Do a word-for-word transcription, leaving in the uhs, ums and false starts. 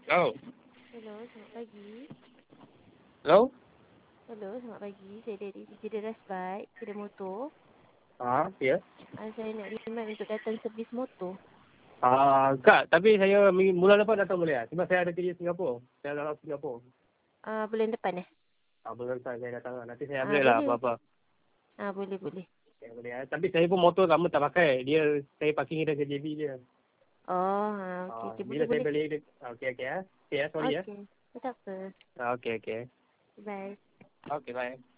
Oh, Hello, selamat pagi. hello? Hello, selamat pagi. Saya dari Kedai Rasbike, kedai motor. Ah, ya. Ah, saya nak remind untuk datang servis motor. Ah, Kak, tapi saya minggu- bulan depan datang boleh tak? Sebab saya ada kerja Singapura. Saya dalam Singapura. Ah, bulan depan eh? Ah, bulan depan saya datang. Nanti saya Ah, update lah boleh. apa-apa. Ah, boleh, boleh. Ya, boleh. ah. Tapi saya pun motor lama tak pakai. Dia, saya parking dia ke J B je. Oh, ah, okey, Ah, okey. bila Boleh, saya boleh. beli, dia- ah, okey, okey. ya. Okey, ya. Sorry, ya. Okey. Tak apa. Ah, okey, okey. Bye. Okey, bye.